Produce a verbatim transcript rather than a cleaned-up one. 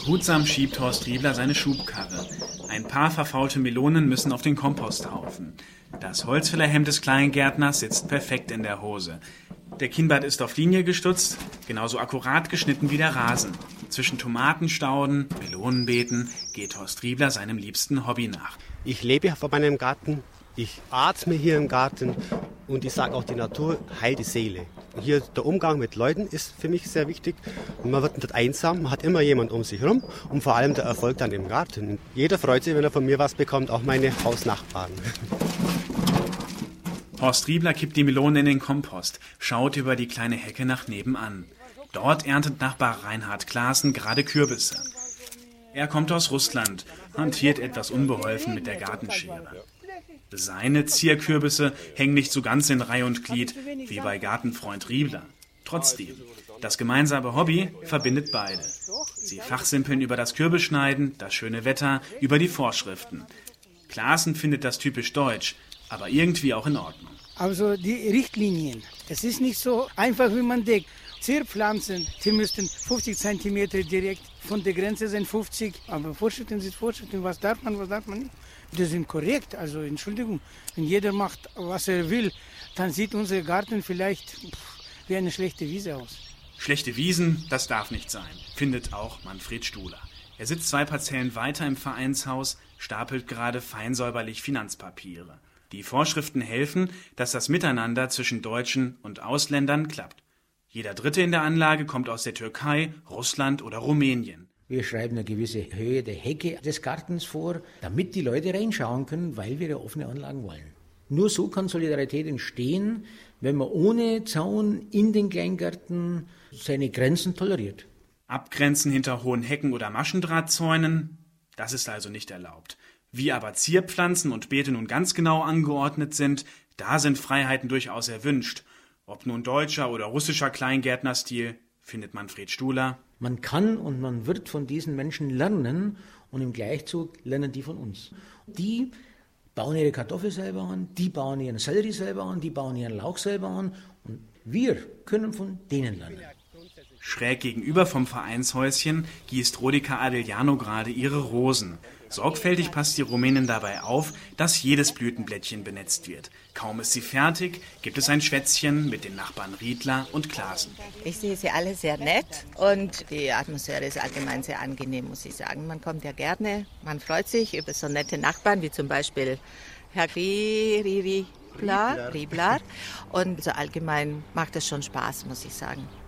Behutsam schiebt Horst Riebler seine Schubkarre. Ein paar verfaulte Melonen müssen auf den Komposthaufen. Das Holzfällerhemd des Kleingärtners sitzt perfekt in der Hose. Der Kinnbart ist auf Linie gestutzt, genauso akkurat geschnitten wie der Rasen. Zwischen Tomatenstauden, Melonenbeeten geht Horst Riebler seinem liebsten Hobby nach. Ich lebe von meinem Garten, ich atme hier im Garten und ich sage auch, die Natur heilt die Seele. Hier der Umgang mit Leuten ist für mich sehr wichtig. Man wird nicht einsam, man hat immer jemand um sich herum und vor allem der Erfolg dann im Garten. Jeder freut sich, wenn er von mir was bekommt, auch meine Hausnachbarn. Horst Riebler kippt die Melone in den Kompost, schaut über die kleine Hecke nach nebenan. Dort erntet Nachbar Reinhard Klaassen gerade Kürbisse. Er kommt aus Russland, hantiert etwas unbeholfen mit der Gartenschere. Seine Zierkürbisse hängen nicht so ganz in Reih und Glied wie bei Gartenfreund Riebler. Trotzdem, das gemeinsame Hobby verbindet beide. Sie fachsimpeln über das Kürbisschneiden, das schöne Wetter, über die Vorschriften. Klaassen findet das typisch deutsch, aber irgendwie auch in Ordnung. Also die Richtlinien, es ist nicht so einfach, wie man denkt. Zierpflanzen, die müssten fünfzig Zentimeter direkt von der Grenze sind fünfzig, aber Vorschriften sind Vorschriften, was darf man, was darf man nicht. Die sind korrekt, also Entschuldigung, wenn jeder macht, was er will, dann sieht unser Garten vielleicht pff, wie eine schlechte Wiese aus. Schlechte Wiesen, das darf nicht sein, findet auch Manfred Stuhler. Er sitzt zwei Parzellen weiter im Vereinshaus, stapelt gerade feinsäuberlich Finanzpapiere. Die Vorschriften helfen, dass das Miteinander zwischen Deutschen und Ausländern klappt. Jeder Dritte in der Anlage kommt aus der Türkei, Russland oder Rumänien. Wir schreiben eine gewisse Höhe der Hecke des Gartens vor, damit die Leute reinschauen können, weil wir ja offene Anlagen wollen. Nur so kann Solidarität entstehen, wenn man ohne Zaun in den Kleingärten seine Grenzen toleriert. Abgrenzen hinter hohen Hecken oder Maschendrahtzäunen, das ist also nicht erlaubt. Wie aber Zierpflanzen und Beete nun ganz genau angeordnet sind, da sind Freiheiten durchaus erwünscht. Ob nun deutscher oder russischer Kleingärtnerstil, findet Manfred Stuhler. Man kann und man wird von diesen Menschen lernen und im Gleichzug lernen die von uns. Die bauen ihre Kartoffel selber an, die bauen ihren Sellerie selber an, die bauen ihren Lauch selber an und wir können von denen lernen. Schräg gegenüber vom Vereinshäuschen gießt Rodica Adeliano gerade ihre Rosen. Sorgfältig passt die Rumänin dabei auf, dass jedes Blütenblättchen benetzt wird. Kaum ist sie fertig, gibt es ein Schwätzchen mit den Nachbarn Riedler und Klaassen. Ich sehe sie alle sehr nett und die Atmosphäre ist allgemein sehr angenehm, muss ich sagen. Man kommt ja gerne, man freut sich über so nette Nachbarn, wie zum Beispiel Herr Riebler. Und so allgemein macht es schon Spaß, muss ich sagen.